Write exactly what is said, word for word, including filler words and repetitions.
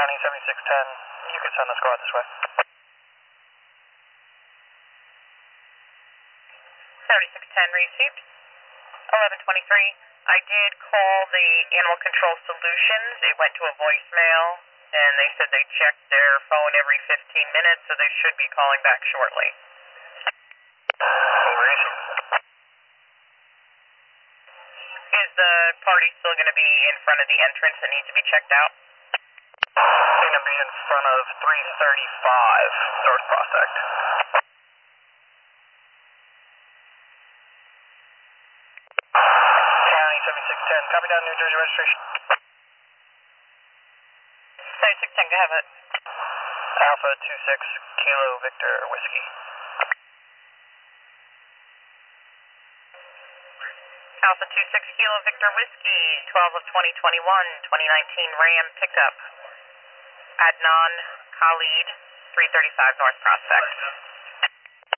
County seventy-six ten, you can send the squad this way. seventy-six ten received. eleven twenty-three. I did call the Animal Control Solutions. It went to a voicemail, and they said they checked their phone every fifteen minutes, so they should be calling back shortly. Is the party still going to be in front of the entrance that needs to be checked out? It's going to be in front of three thirty-five North Prospect. County seventy-six ten, copy down, New Jersey registration. seventy-six ten, go ahead with it. Alpha two six Kilo Victor Whiskey. Alpha two six Kilo Victor Whiskey, twelve of twenty twenty-one, twenty nineteen Ram pickup. Adnan Khalid, three thirty-five North Prospect.